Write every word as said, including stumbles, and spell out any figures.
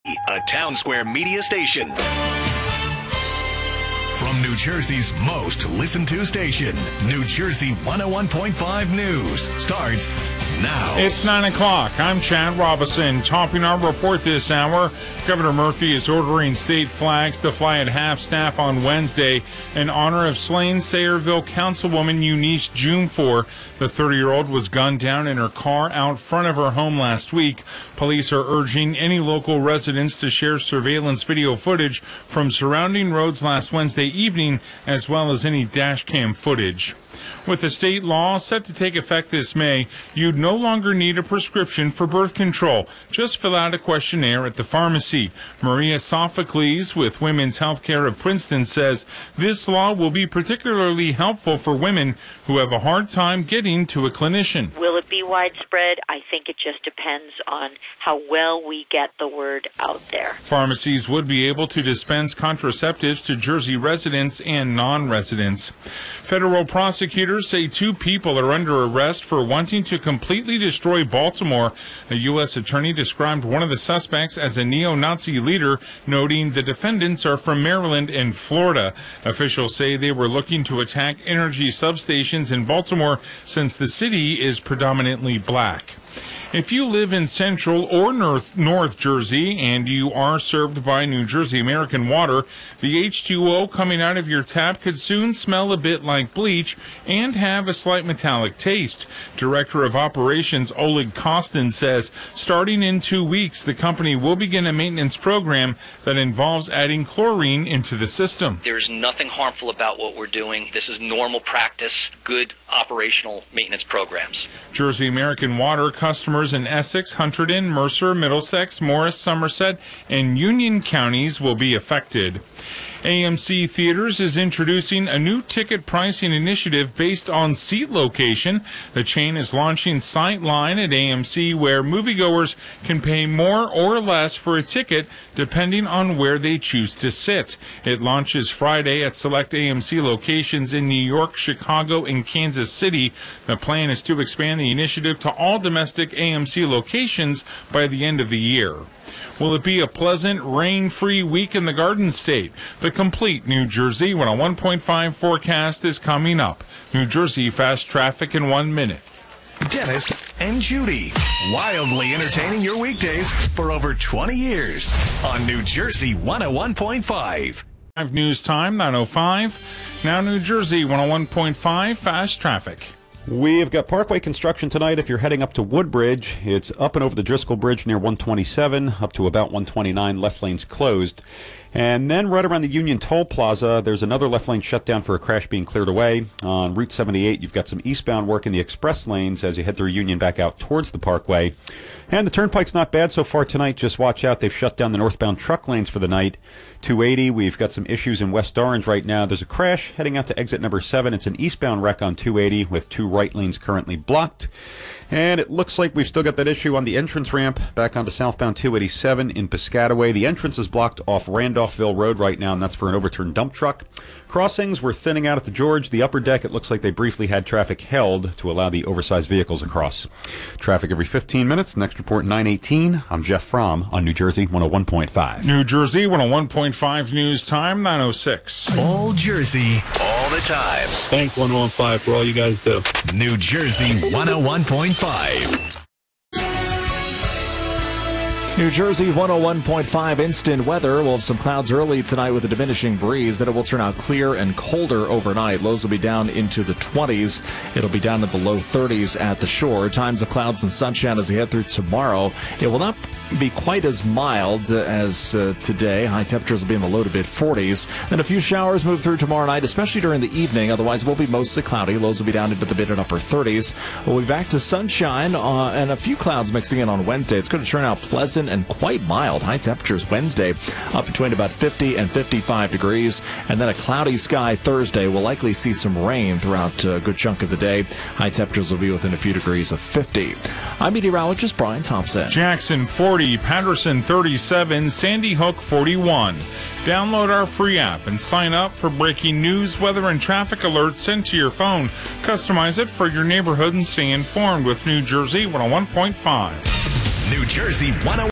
A Town Square media station. From New Jersey's most listened to station, New Jersey one oh one point five News starts now. It's nine o'clock. I'm Chad Robinson. Topping our report this hour, Governor Murphy is ordering state flags to fly at half-staff on Wednesday in honor of slain Sayreville Councilwoman Eunice Junifor. The thirty-year-old was gunned down in her car out front of her home last week. Police are urging any local residents to share surveillance video footage from surrounding roads last Wednesday evening, as well as any dash cam footage. With the state law set to take effect this May, you'd no longer need a prescription for birth control. Just fill out a questionnaire at the pharmacy. Maria Sophocles with Women's Healthcare of Princeton says this law will be particularly helpful for women who have a hard time getting to a clinician. Will it be widespread? I think it just depends on how well we get the word out there. Pharmacies would be able to dispense contraceptives to Jersey residents and non-residents. Federal prosecutors say two people are under arrest for wanting to completely destroy Baltimore. A U S attorney described one of the suspects as a neo-Nazi leader, noting the defendants are from Maryland and Florida. Officials say they were looking to attack energy substations in Baltimore since the city is predominantly black. If you live in Central or North, North Jersey and you are served by New Jersey American Water, the H two O coming out of your tap could soon smell a bit like bleach and have a slight metallic taste. Director of Operations Oleg Kostin says starting in two weeks, the company will begin a maintenance program that involves adding chlorine into the system. There's nothing harmful about what we're doing. This is normal practice, good operational maintenance programs. Jersey American Water customers in Essex, Hunterdon, Mercer, Middlesex, Morris, Somerset, and Union counties will be affected. A M C Theaters is introducing a new ticket pricing initiative based on seat location. The chain is launching Sightline at A M C, where moviegoers can pay more or less for a ticket depending on where they choose to sit. It launches Friday at select A M C locations in New York, Chicago, and Kansas City. The plan is to expand the initiative to all domestic A M C locations by the end of the year. Will it be a pleasant, rain-free week in the Garden State? The complete New Jersey one oh one point five forecast is coming up. New Jersey fast traffic in one minute. Dennis and Judy, wildly entertaining your weekdays for over twenty years on New Jersey one oh one point five. News time, nine oh five. Now New Jersey one oh one point five fast traffic. We've got Parkway construction tonight. If you're heading up to Woodbridge, it's up and over the Driscoll Bridge near one twenty-seven, up to about one twenty-nine, left lane's closed. And then right around the Union Toll Plaza, there's another left lane shut down for a crash being cleared away. On Route seventy-eight, you've got some eastbound work in the express lanes as you head through Union back out towards the Parkway. And the Turnpike's not bad so far tonight. Just watch out. They've shut down the northbound truck lanes for the night. two eighty, we've got some issues in West Orange right now. There's a crash heading out to exit number seven. It's an eastbound wreck on two eighty with two right lanes currently blocked. And it looks like we've still got that issue on the entrance ramp back onto southbound two eighty-seven in Piscataway. The entrance is blocked off Randolphville Road right now, and that's for an overturned dump truck. Crossings, we're thinning out at the George. The upper deck, it looks like they briefly had traffic held to allow the oversized vehicles across. Traffic every fifteen minutes. Next report, nine eighteen. I'm Jeff Fromm on New Jersey one oh one point five. New Jersey one oh one point five news time, nine oh six. All Jersey, all the time. Thank one oh one point five for all you guys do. New Jersey one oh one point five. New Jersey one oh one point five instant weather. We'll have some clouds early tonight with a diminishing breeze. Then it will turn out clear and colder overnight. Lows will be down into the twenties. It'll be down at the low thirties at the shore. Times of clouds and sunshine as we head through tomorrow. It will not be quite as mild as uh, today. High temperatures will be in the low to mid forties. Then a few showers move through tomorrow night, especially during the evening. Otherwise, it will be mostly cloudy. Lows will be down into the mid and upper thirties. We'll be back to sunshine uh, and a few clouds mixing in on Wednesday. It's going to turn out pleasant and quite mild. High temperatures Wednesday up between about fifty and fifty-five degrees. And then a cloudy sky Thursday. We'll likely see some rain throughout a good chunk of the day. High temperatures will be within a few degrees of fifty. I'm meteorologist Brian Thompson. Jackson forty, Patterson thirty-seven, Sandy Hook forty-one. Download our free app and sign up for breaking news, weather, and traffic alerts sent to your phone. Customize it for your neighborhood and stay informed with New Jersey one oh one point five. New Jersey one oh one.